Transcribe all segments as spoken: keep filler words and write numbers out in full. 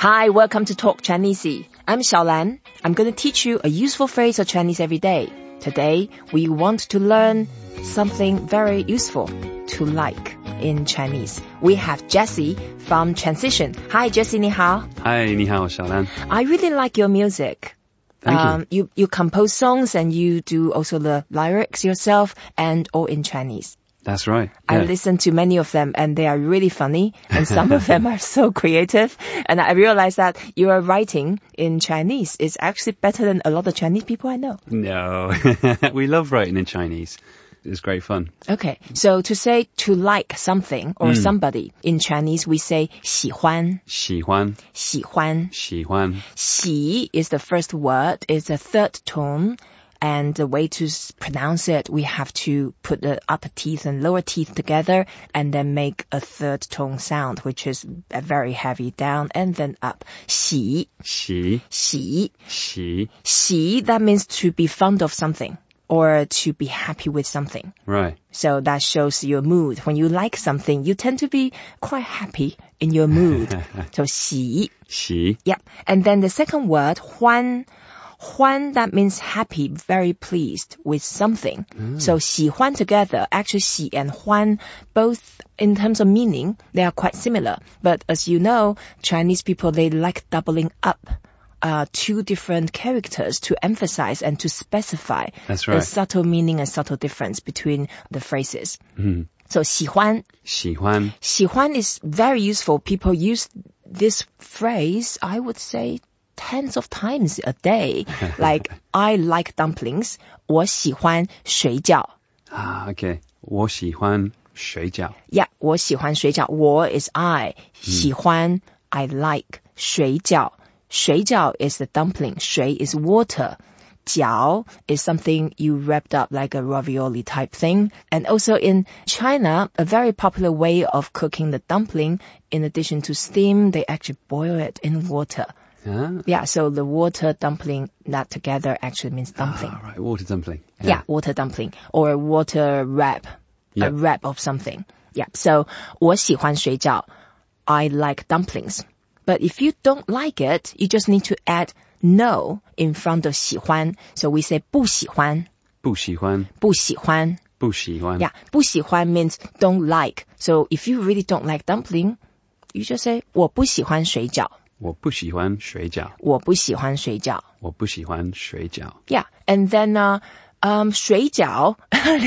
Hi, welcome to Talk Chinese. I'm Xiaolan. I'm going to teach you a useful phrase of Chinese every day. Today, we want to learn something very useful to like in Chinese. We have Jessie from Transition. Hi, Jessie, 你好. Hi, 你好, Xiaolan. I really like your music. Thank um, you. you. You compose songs and you do also the lyrics yourself and all in Chinese. That's right. I Yeah. listen to many of them and they are really funny and some of them are so creative. And I realize that your writing in Chinese is actually better than a lot of Chinese people I know. No, we love writing in Chinese. It's great fun. Okay, so to say to like something or Mm. somebody, in Chinese we say 喜欢, 喜欢, 喜欢. 喜欢. 喜 is the first word, it's a third tone. And the way to s- pronounce it, we have to put the upper teeth and lower teeth together and then make a third tone sound, which is a very heavy down and then up. 喜, 喜, 喜, 喜. 喜, that means to be fond of something or to be happy with something. Right. So that shows your mood. When you like something, you tend to be quite happy in your mood. So 喜. 喜. Yep. And then the second word, 欢. 欢, that means happy, very pleased with something. Mm. So 喜欢 together, actually 喜 and 欢, both in terms of meaning, they are quite similar. But as you know, Chinese people, they like doubling up uh, two different characters to emphasize and to specify That's the right. subtle meaning and subtle difference between the phrases. Mm. So 喜欢. 喜欢. 喜欢 is very useful. People use this phrase, I would say, tens of times a day. Like, I like dumplings. 我喜欢水饺. Ah, okay. 我喜欢水饺. Yeah, 我喜欢水饺. 我 is I. 喜欢, I like. 水饺. 水饺 is the dumpling. 水 is water. 饺 is something you wrapped up like a ravioli type thing. And also in China, a very popular way of cooking the dumpling, in addition to steam, they actually boil it in water. Ah. Yeah, so the water dumpling, that together actually means dumpling. Ah, right. Water dumpling. Yeah, water dumpling or water wrap, Yep. a wrap of something. Yeah, so 我喜欢水饺. I like dumplings. But if you don't like it, you just need to add no in front of 喜欢. So we say 不喜欢, 不喜欢, 不喜欢. 不喜欢. Yeah, 不喜欢 means don't like. So if you really don't like dumpling, you just say 我不喜欢水饺. 我不喜欢水饺. 我不喜欢水饺. 我不喜欢水饺. Yeah, and then uh, um, 水饺.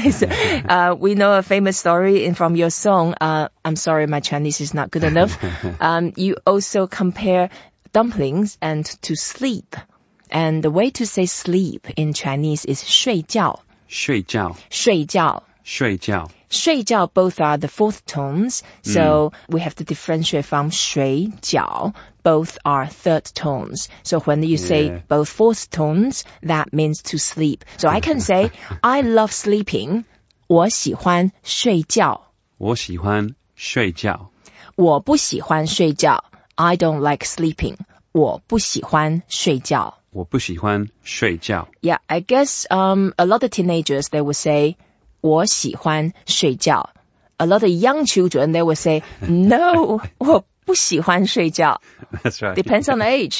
uh, we know a famous story in, from your song. Uh, I'm sorry, my Chinese is not good enough. Um, you also compare dumplings and to sleep. And the way to say sleep in Chinese is 睡觉. 睡觉. 睡觉. 睡觉. 睡觉 both are the fourth tones, so we have to differentiate from 水饺. Both are third tones. So when you say Yeah. both fourth tones, that means to sleep. So I can say, I love sleeping. 我喜欢睡觉. 我喜欢睡觉. 我不喜欢睡觉. I don't like sleeping. 我不喜欢睡觉. 我不喜欢睡觉. Yeah, I guess um, a lot of teenagers, they would say, 我喜欢睡觉. A lot of young children, they would say, no, 我不喜欢睡觉. That's right. Depends on the age.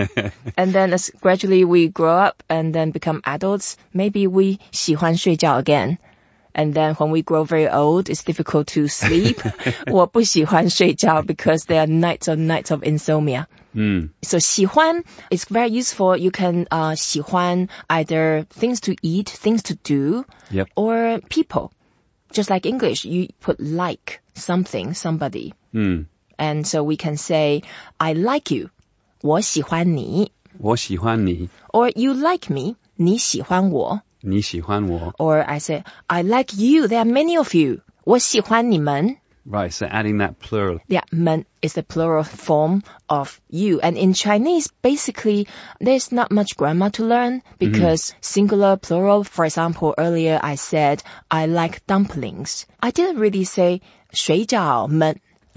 And then as gradually we grow up and then become adults, maybe we 喜欢睡觉 again. And then when we grow very old, it's difficult to sleep. 我不喜欢睡觉 because there are nights and nights of insomnia. Mm. So 喜欢 is very useful. You can uh, 喜欢 either things to eat, things to do, Yep. or people. Just like English, you put like something, somebody. Mm. And so we can say, I like you. 我喜欢你. 我喜欢你. Or you like me. 你喜欢我. 你喜欢我. Or I say, I like you. There are many of you. 我喜欢你们. Right, so adding that plural. Yeah, 们 is the plural form of you. And in Chinese, basically, there's not much grammar to learn because singular, plural, for example, earlier I said, I like dumplings. I didn't really say 水饺们.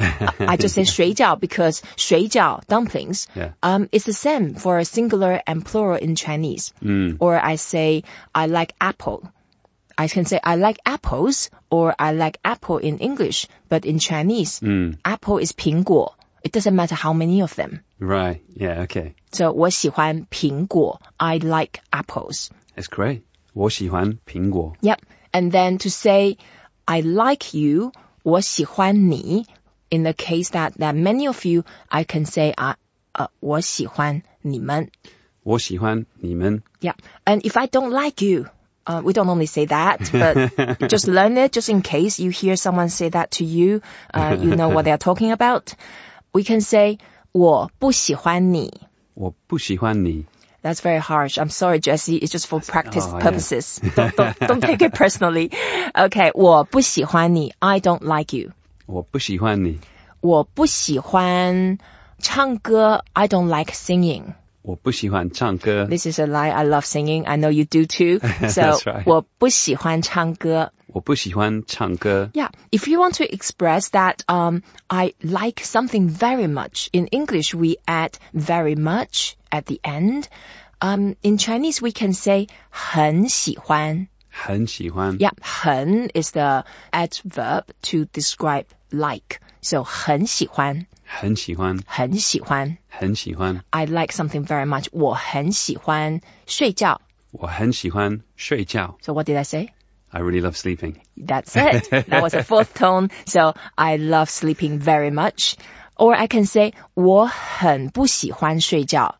I just say 水饺 because 水饺, dumplings, Yeah. um, it's the same for singular and plural in Chinese. Mm. Or I say, I like apple. I can say, I like apples, or I like apple in English, but in Chinese, Mm. apple is 苹果. It doesn't matter how many of them. Right. Yeah, okay. So 我喜欢苹果. I like apples. That's great. 我喜欢苹果. Yep. And then to say, I like you, 我喜欢你, in the case that, that many of you, I can say, uh, uh, 我喜欢你们. 我喜欢你们. Yeah. And if I don't like you, uh, we don't normally say that, but just learn it just in case you hear someone say that to you, uh, you know what they're talking about. We can say, 我不喜欢你. 我不喜欢你. That's very harsh. I'm sorry, Jesse. It's just for practice oh, purposes. Yeah. don't, don't, don't take it personally. Okay. 我不喜欢你. I don't like you. 我不喜欢你. 我不喜欢唱歌. I don't like singing. 我不喜欢唱歌. This is a lie. I love singing. I know you do too. So, That's right. 我不喜欢唱歌. 我不喜欢唱歌. Yeah. If you want to express that, um, I like something very much. In English, we add very much at the end. Um, in Chinese, we can say 很喜欢. 很喜欢. Yeah. 很 is the adverb to describe like. So 很喜欢. 很喜欢. 很喜欢. 很喜欢. I like something very much. 我很喜欢睡觉. 我很喜欢睡觉. So what did I say? I really love sleeping. That's it. That was a fourth tone. So I love sleeping very much. Or I can say 我很不喜欢睡觉.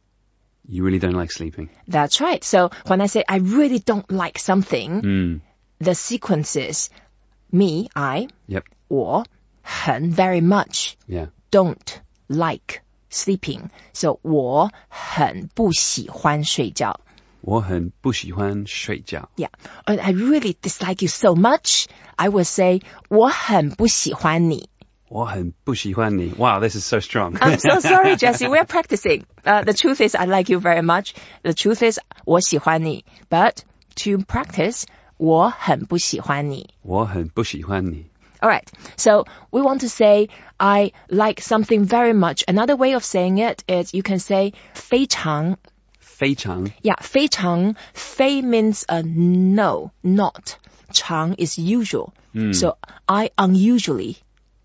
You really don't like sleeping. That's right. So when I say I really don't like something, Mm. the sequence is me, I, Yep. 我, 很 very much, Yeah. don't like sleeping. So 我很不喜欢睡觉. 我很不喜欢睡觉. Yeah. And I really dislike you so much. I would say 我很不喜欢你. 我很不喜欢你. Wow, this is so strong. I'm so sorry, Jesse. We're practicing. Uh, the truth is I like you very much. The truth is 我喜欢你. But to practice, 我很不喜欢你. 我很不喜欢你. All right. So we want to say I like something very much. Another way of saying it is you can say 非常. 非常. Yeah, 非常. 非 means a no, not. 常 is usual. Mm. So I unusually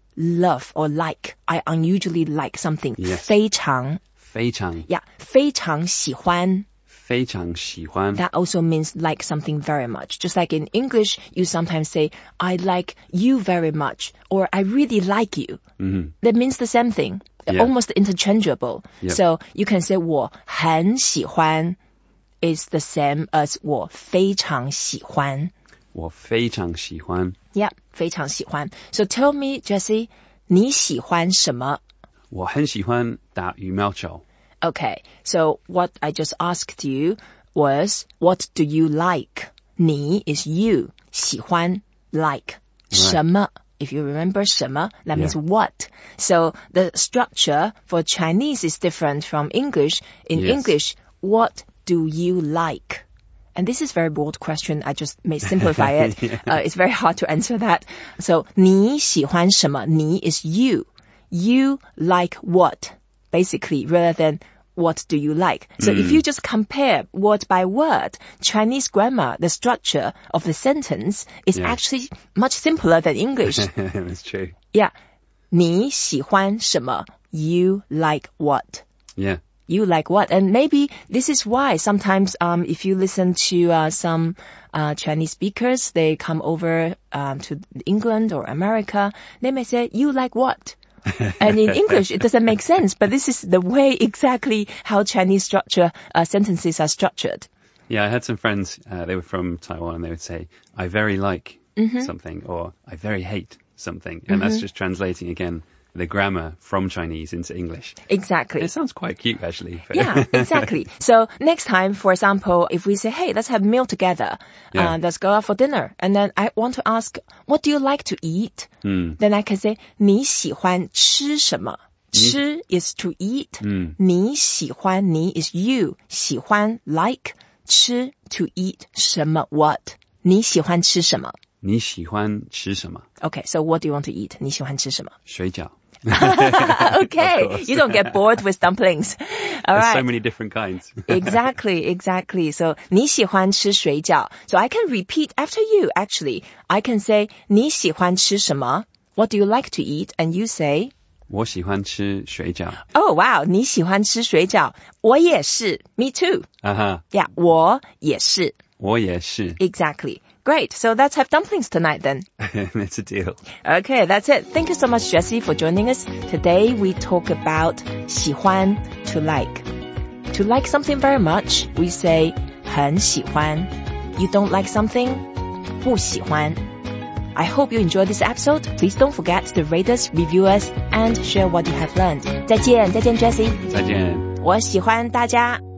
love or like. I unusually like something. Yes. 非常. 非常. Yeah, 非常喜欢. 非常喜欢. That also means like something very much. Just like in English, you sometimes say, I like you very much, or I really like you. Mm-hmm. That means the same thing. Yeah. Almost interchangeable. Yep. So you can say 我很喜欢 is the same as 我非常喜欢. 我非常喜欢. Yeah, 非常喜欢. So tell me, Jesse, 你喜欢什么? 我很喜欢打羽毛球. Okay, so what I just asked you was, what do you like? 你 is you. 喜欢 like. Right. 什么? If you remember 什么, that means Yeah. what. So the structure for Chinese is different from English. In Yes. English, what do you like? And this is a very broad question. I just may simplify it. Yeah. uh, it's very hard to answer that. So 你喜欢什么? 你 is you. You like what? Basically, rather than what do you like? So Mm. if you just compare word by word, Chinese grammar, the structure of the sentence is Yeah. actually much simpler than English. That's true. Yeah. 你喜欢什么? You like what? Yeah. You like what? And maybe this is why sometimes um, if you listen to uh, some uh, Chinese speakers, they come over um, to England or America, they may say, you like what? And in English, it doesn't make sense, but this is the way exactly how Chinese structure uh, sentences are structured. Yeah, I had some friends, uh, they were from Taiwan, and they would say, I very like Mm-hmm. something, or I very hate something. And that's just translating, again, the grammar from Chinese into English. Exactly. It sounds quite cute, actually. but- Yeah, exactly. So next time, for example, if we say, hey, let's have a meal together, Yeah. uh, let's go out for dinner. And then I want to ask, what do you like to eat? Mm. Then I can say, 你喜欢吃什么? 吃 is to eat. Mm. 你喜欢, 你 is you. 喜欢 like. 吃 to eat. 什么 what? 你喜欢吃什么? 你喜欢吃什么? Okay, so what do you want to eat? 你喜欢吃什么? 水饺. Okay, Of course. you don't get bored with dumplings. All There's right. so many different kinds. Exactly, exactly. So 你喜欢吃水饺. So I can repeat after you, actually. I can say 你喜欢吃什么? What do you like to eat? And you say 我喜欢吃水饺。 Oh, wow, 你喜欢吃水饺。我也是。Me too. Uh-huh. Yeah, 我也是。 我也是。 Exactly. Great. So let's have dumplings tonight then. It's a deal. Okay, that's it. Thank you so much, Jessie, for joining us. Today we talk about 喜欢 to like. To like something very much, we say 很喜欢. You don't like something? 不喜欢. I hope you enjoyed this episode. Please don't forget to rate us, review us, and share what you have learned. 再见，再见 Jessie. 再见。 我喜欢大家。